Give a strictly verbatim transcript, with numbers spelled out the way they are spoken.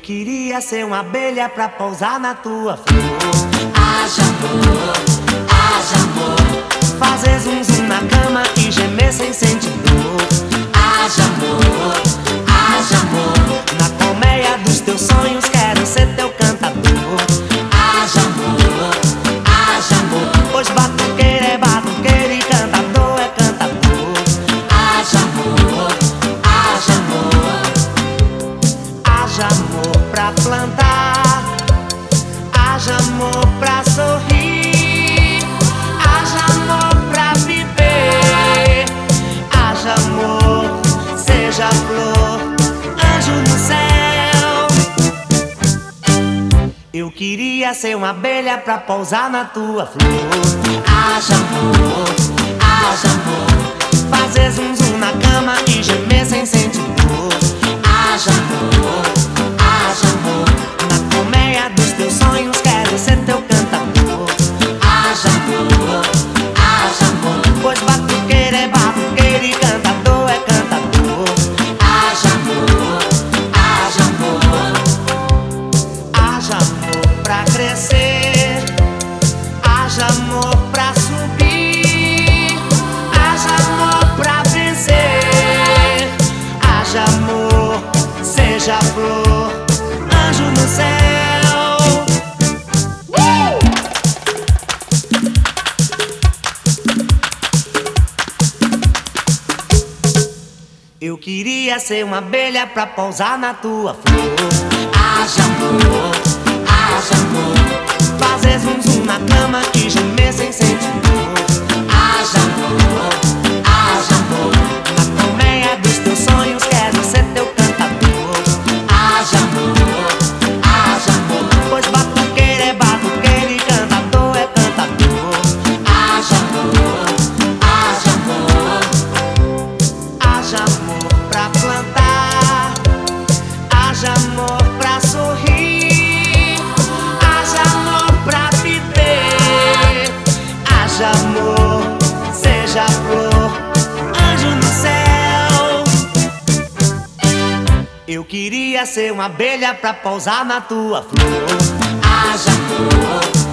Eu queria ser uma abelha pra pousar na tua flor. Haja amor, haja amor, Fazer zum zum na cama e gemer sem sentir dor. haja amor, haja amor, Na colmeia dos teus sonhos quero ser teu cantador. haja amor, haja amor, Pois batuqueiro é batuqueiro e cantador é cantador. haja amor, haja amor, Haja amor pra plantar, haja amor pra sorrir, haja amor pra viver, haja amor, seja flor, anjo no céu. Eu queria ser uma abelha pra pousar na tua flor. haja amor, haja amor, Fazer zum zum na cama e gemer sem sentir dor. haja amor, haja amor, Na colmeia dos teus sonhos quero ser teu cantador. haja amor, haja amor, Pois batuqueiro é batuqueiro e cantador é cantador. haja amor, haja amor, Haja amor pra crescer, haja amor pra subir, haja amor pra vencer, haja amor, seja flor, anjo no céu. Eu queria ser uma abelha pra pousar na tua flor. haja amor, haja amor, Fazer zum zum na cama e gemer sem sentir dor. haja amor, haja amor, Na colmeia dos teus sonhos quero ser teu cantador. haja amor, haja amor, Pois batuqueiro é batuqueiro e cantador é cantador. haja amor, haja amor, Haja amor pra plantar, haja amor pra sorrir, haja amor pra viver, haja amor, seja flor, anjo no céu. Eu queria ser uma abelha pra pousar na tua flor. haja amor,